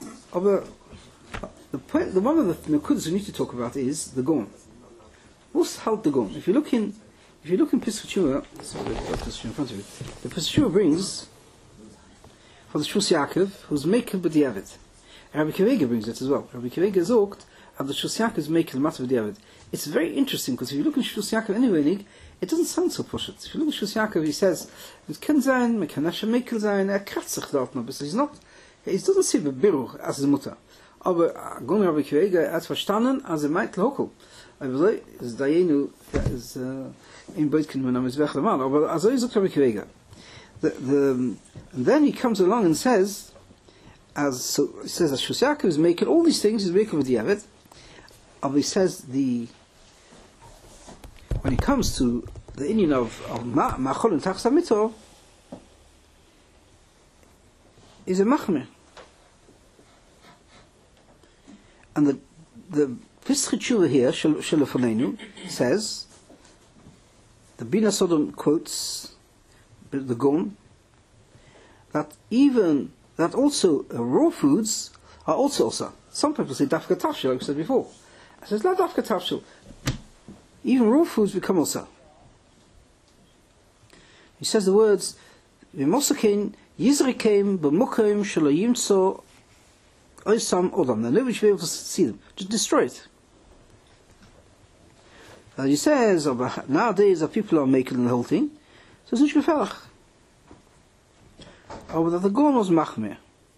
The one of the nekudas we need to talk about is the gon. What's halt the gon? If you look in Pesach Shua, in front of you, the Pesach Shua brings for the Shus Yaakov, who's making b'diavad. Rabbi Kivega brings it as well. Rabbi Kivega zogt, and the Shus Yaakov is making the matzah b'diavad. It's very interesting because if you look in Shus Yaakov anyway, it doesn't sound so pushet. If you look at Shus Yaakov, he says, "It can sein, man kann asher mekel sein, kratzt sich dort noch." But he doesn't say bebiruch as his mutter. Aber Gon Rabbi Kivega hat verstanden, als meint local. Also ist Dayenu is in Beitkin when is weg der Mann. Aber also ist Rabbi Kivega. And then he comes along and says, he says that Shus Yaakov is making all these things. He's making with the Yavet. But he says when it comes to the Indian of Machol and Tachsa Mito, is a Machmer. And the Pesach Tshuva here, Shelefonenu, says, the Bina Sodom quotes the Gon, that also raw foods are also. Some people say Dafka Tafshil, like we said before. I says, not Dafka Tafshil. Even raw foods become also. He says the words, V'mosakein Yizrikeim b'mukim shelo yimtso oisam odam. Now nobody should be able to see them. Just destroy it. He says, nowadays people are making the whole thing. So it's nicht gefährlich. Aber that the Gon was machmer.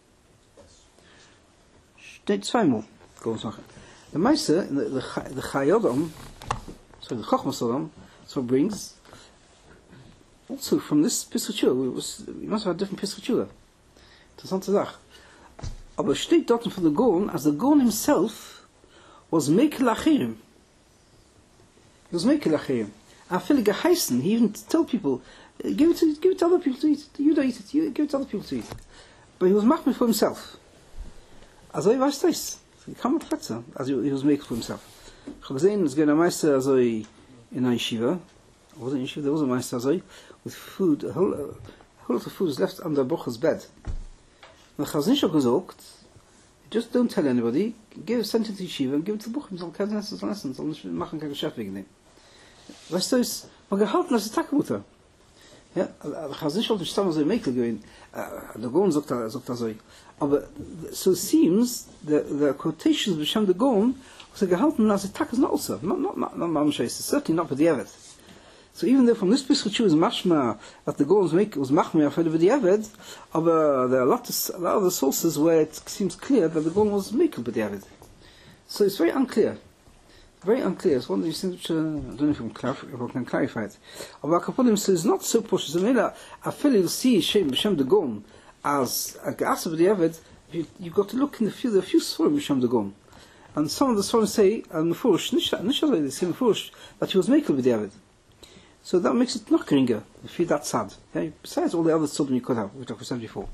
Steht zweimal. Gon was machmer. The Meister, the Chayodam, the Chochmas Sodom, so brings, also from this Pesach Shua, we must have a different Pesach Shua. Interessante Sache. Aber steht dort for the Gon, as the Gon himself was Mekel Achirim. He was Mekel Achirim. I feel like geheißen, he even told people, give it to other people to eat. You don't eat it, give it to other people to eat. But he was machmir for himself. Also ich weiß das. He kann man fetzer, as he was making for himself. Ich habe gesehen, es gibt ein Meister also in einer Yeshiva. Was in Yeshiva? There was a Meister also with food, a whole lot of food is left under Bocher's bed. And the Chazon Ish gesagt, just don't tell anybody, send it to Yeshiva and give it to Bocher. Soll keine Lessons, soll nicht machen kein Geschäft wegen dem. Weißt du, es man gehalten als Takemutter. Ja, der Chazon Ish wollte nicht sagen, so ein Mekel gehen. Der Gon sagt so. Aber so it seems the quotations b'shem the Gon was gehalten as a tak is not also not mamshes, certainly not b'diavad. So even though from this Pesach Shua is mashma that the Gon was machmer for the b'diavad, but there are a lot of the sources where it seems clear that the Gon was makel b'diavad. So it's very unclear. Very unclear. It's one of these things which I don't know if we can clarify it. But Akaponim says not so push. So maybe I feel you'll see Shem the Gon as a gas of the Evid, you've got to look in the few Sforim Misham Dagon. And some of the Sforim say, and Mefurish, Nishalai, they say Mefurish, that he was Mekel with the Evid. So that makes it not geringer, if you're that sad. Yeah? Besides all the other children you could have, which I said before.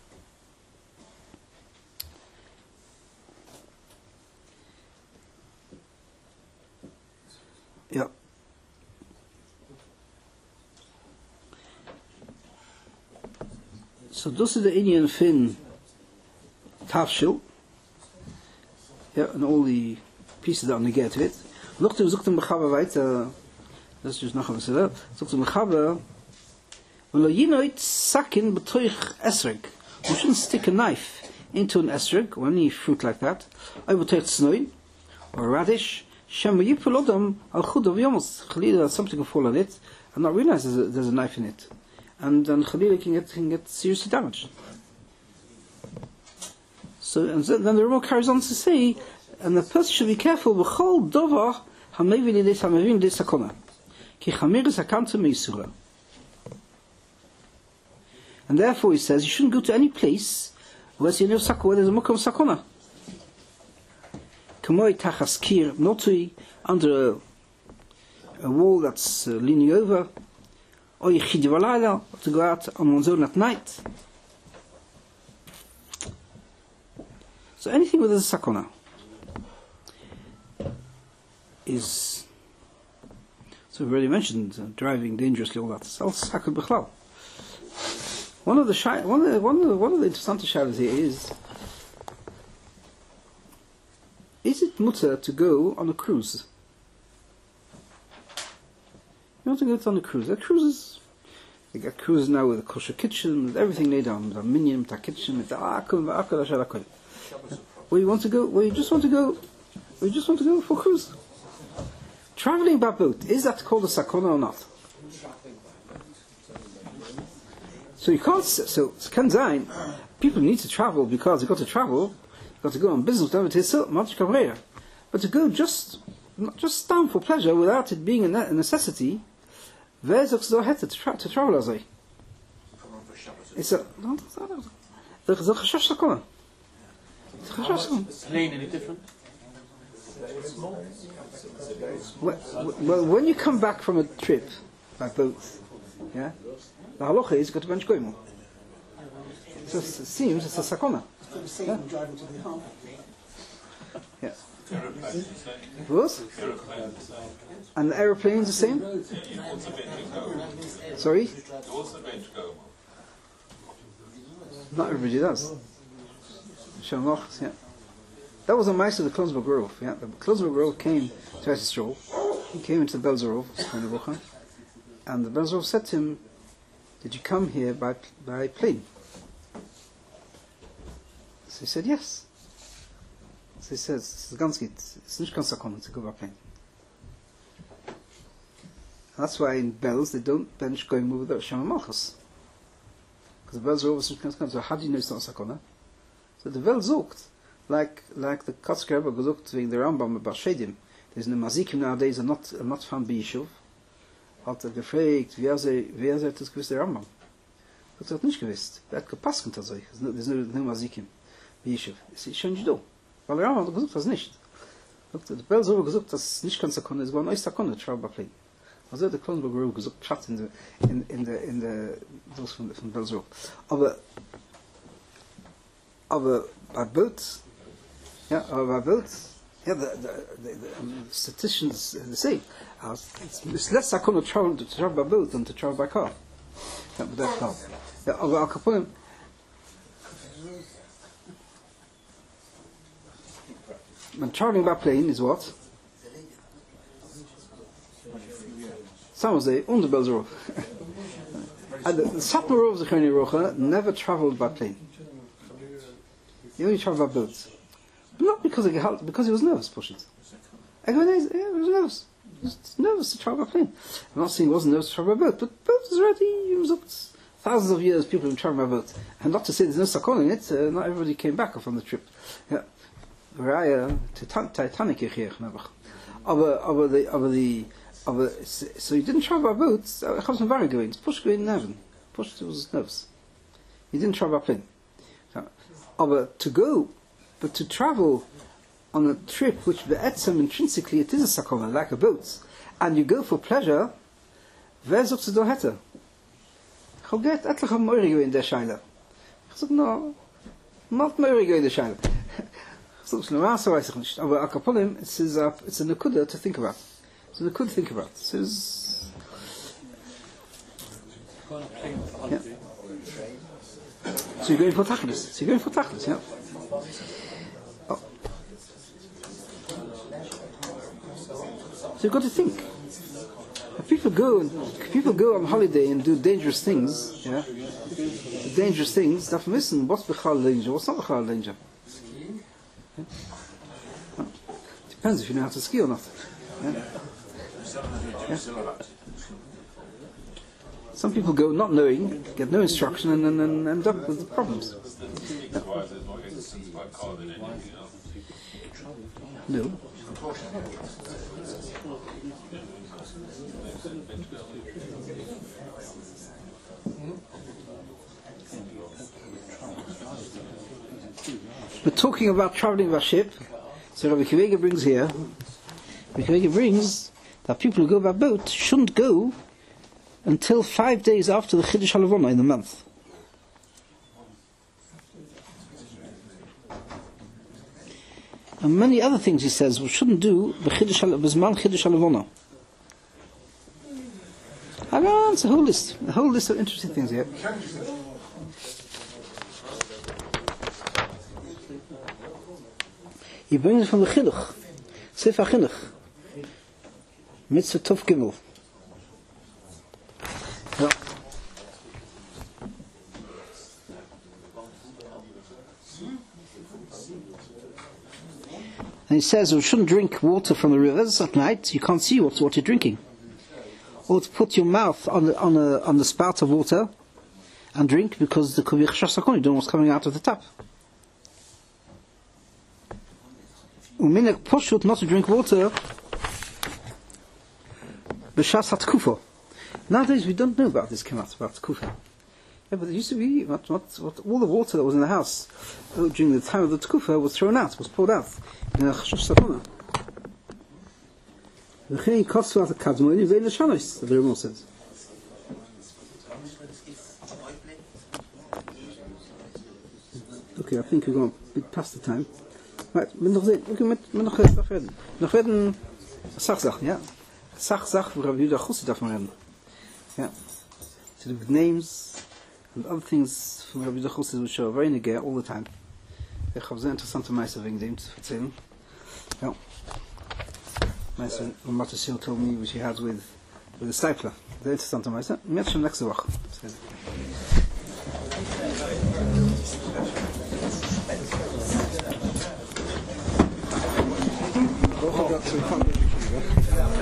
Yeah. So this is the Indian Fin Tafshil. Yeah, and all the pieces that are negated to it. Look to Zukta Mechava weiter. Das ist noch was da. Zukta Mechava. Well, you know it's sakin betoich esrog. You shouldn't stick a knife into an esrog or any fruit like that. I would take snoin or radish. Shem yipul odam al chud of yomos. Chalila something will fall on it and not realize there's a knife in it. And then Chalila can get seriously damaged. So and then the Rambam carries on to say, and the person should be careful. B'chol dovar hamevi lides hamevim lides sakona, ki chamiris hakanta meisura. And therefore he says you shouldn't go to any place where there's a mukom sakona. Kamoi tachas kir notui, under a wall that's leaning over, or yichid valayla, to go out on one's own at night. So anything with a sakona is, so we've already mentioned driving dangerously, all that. It's all sakon b'chlal. One of the interesting shadows here is it mutter to go on a cruise? You want to go on a cruise? They got cruises now with a kosher kitchen, with everything laid on, with a minion, with a kitchen, with the akol, where you want to go, where you just want to go for a cruise. Traveling by boat, is that called a sakona or not? So you can't, so Kanzain, people need to travel because they've got to travel, they've got to go on business, but to go not just stand for pleasure without it being a necessity, there's to travel as I. It's a, there's a chashash sakona. Plane any different? Well, when you come back from a trip by boat, yeah, the halacha is got to bench goyim. So it seems it's a sakona. Yeah. Driving to the home. Yeah. What? And the aeroplane's the same? Sorry? Not everybody does. Yeah. That was a mice of the Klonsburg Grove. Yeah, the Klonsburg Grove came to Eretz Yisrael. He came into the Belzerov, and the Belzerov said to him, "Did you come here by plane?" So he said, "Yes." So he says, "It's nicht ganz sakona to go by plane." And that's why in Belz they don't bench going without Shema Malchus, because the Belzerov is nicht ganz sakona. So how do you know it's not sakona? So the Welt sucht, like the Kotzker Rebbe gesucht wegen der Rambam bei Shedim. There's no Mazikim nowadays are not found by Yishuv. Hat gefragt, wer hat das gewusst, der Rambam? Hat nicht gewusst. Hat gepasst unter sich. There's no Mazikim by Yishuv. Ist schon nicht da. Weil der Rambam hat gesucht, das nicht. Der Bell so gesucht, dass es nicht ganz sakon ist, war ein sakon, travel by plane. Also der Klonsburg Rebbe gesucht, Schatz in der das von Bell so. Aber by boat, yeah, the statisticians say it's less sakona to travel by boat than to travel by car. With that car. Yeah, Al Capone. When traveling by plane is what? Some say on the Belzerov. And the Satmarov Zechoni Rocha never traveled by plane. He only travelled by boats. But not because he was nervous, push it. He was nervous. He was nervous to travel by plane. I'm not saying he wasn't nervous to travel by boat, but boat is already thousands of years people have traveled by boat. And not to say there's no sakon in it, not everybody came back from the trip. Yeah. Titanic hier, so he didn't travel by boat, it comes from very going. Push going in heaven. Push was nervous. He didn't travel by plane. But to travel on a trip which be'etzem intrinsically it is a sakona, like a boat, and you go for pleasure, wer sucht sie da hätte? Ich habe gehört, etliche haben Meure gewesen in der Scheile. Ich sage, no, not Meure gewesen in der Scheile. Ich sage, normal so weiß ich nicht. Aber Akapolim, it's a nekuda to think about. It's a nekuda to think about. It is... Yeah. So you're going for tachlis. Yeah. Oh. So you've got to think. If people go on holiday and do dangerous things, yeah. The dangerous things, darf man wissen, what's bechal danger, what's not bechal danger. Yeah. Oh. Depends if you know how to ski or not. Yeah. Yeah. Some people go not knowing, get no instruction, and then end up with problems. No. We're talking about traveling by ship. So Rabbi Akiva brings here, that people who go by boat shouldn't go until 5 days after the Chiddush HaLevana in the month. And many other things he says we shouldn't do b'zman Chiddush HaLevana. It's a whole list of interesting things here. He brings it from the Chinuch, Sefer Chinuch, Mitzvah Tov Gimel. Yeah. And he says we shouldn't drink water from the rivers at night. You can't see what you're drinking. Or to put your mouth on the spout of water and drink, because there could be chashash sakon. You don't know what's coming out of the tap. Uminek poshut, not to drink water b'shas hatkufa. Nowadays we don't know about this kemat, about kufa. Yeah, but it used to be what all the water that was in the house during the time of the tkufa was thrown out, was poured out. In a chashash sakona. V'chein kosvat hakadmon v'ein l'shanos, the Rambam says. Okay, I think we're going a bit past the time. Right, noch reden Sachsachen, ja? Sachsach, wo Rabbi Yehuda Chussi darf man reden. Yeah. To do with names and other things from Rabbi Yehuda Chussi which are very negay all the time. Ich habe sehr interessante Meister wegen dem zu erzählen. Ja. Meister, what Matthew told me which he had with the stapler. Sehr interessante Meister. Mehr schon nächste Woche.